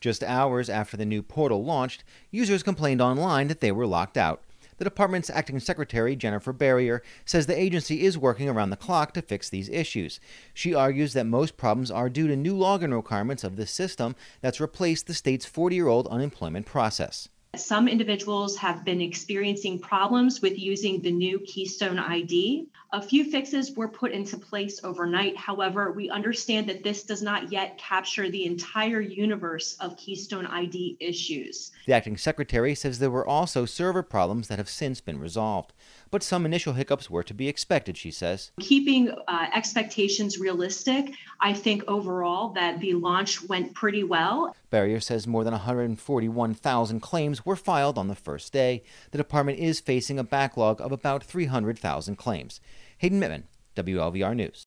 Just hours after the new portal launched, users complained online that they were locked out. The department's acting secretary, Jennifer Barrier, says the agency is working around the clock to fix these issues. She argues that most problems are due to new login requirements of the system that's replaced the state's 40-year-old unemployment process. Some individuals have been experiencing problems with using the new Keystone ID. A few fixes were put into place overnight. However, we understand that this does not yet capture the entire universe of Keystone ID issues. The acting secretary says there were also server problems that have since been resolved. But some initial hiccups were to be expected, she says. Keeping expectations realistic, I think overall that the launch went pretty well. Barrier says more than 141,000 claims were filed on the first day. The department is facing a backlog of about 300,000 claims. Hayden Mittman, WLVR News.